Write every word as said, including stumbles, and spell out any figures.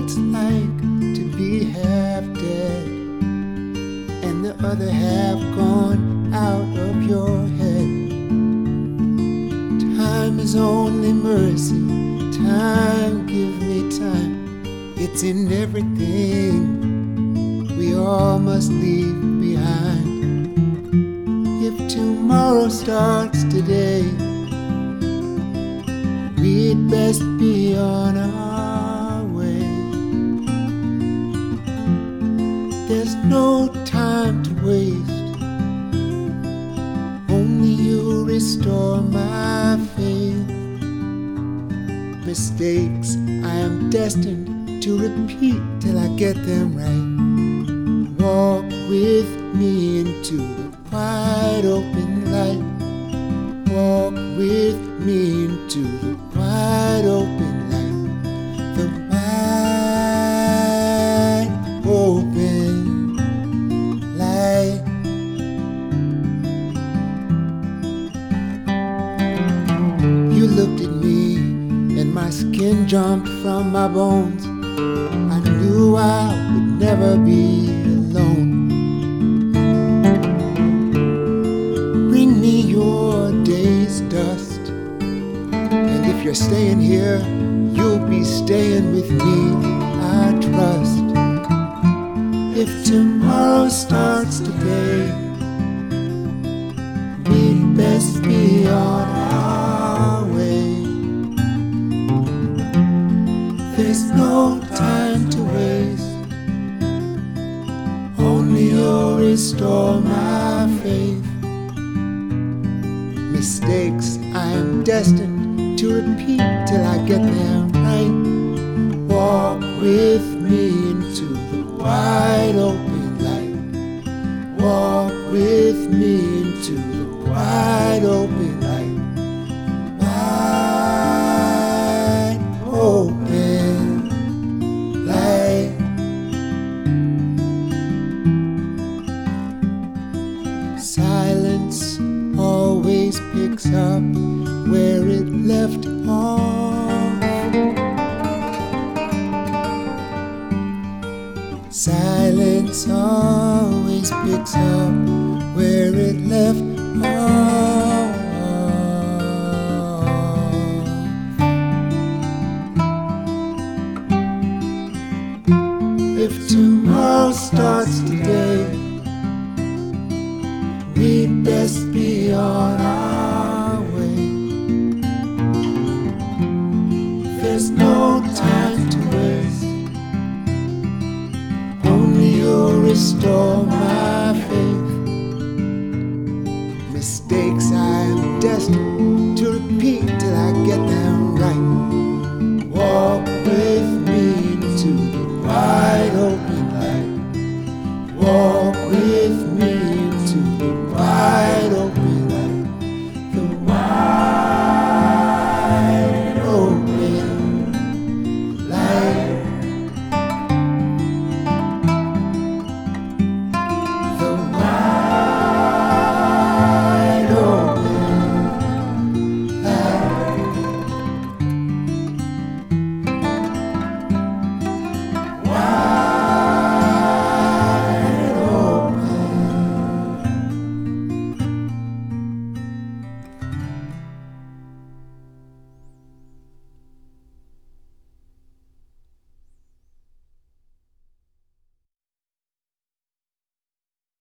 it's like to be half dead, and the other half gone out of your head. Time is only mercy. Time, give me time. It's in everything we all must leave behind. If tomorrow starts today, we'd best be on our way. There's no time to waste. Only you restore my faith. Mistakes I am destined to repeat till I get them right. Walk with me into the wide open light. Walk with me into the wide open light. The wide open light. You looked at me and my skin jumped from my bones. I knew I would never be alone. Bring me your day's dust, and if you're staying here, you'll be staying with me, I trust. If tomorrow starts today, we'd best be on our way. There's no time to waste. Only you'll restore my faith. Mistakes I am destined to repeat till I get them right. Walk with me into the wide open light. Walk with me into the wide open light. Wide open light. Silence always picks up where it left off. Silence always picks up where it left off. If tomorrow starts today, we'd best be on our way. There's no time to waste. Only you'll restore my faith. Mistakes I am destined to repeat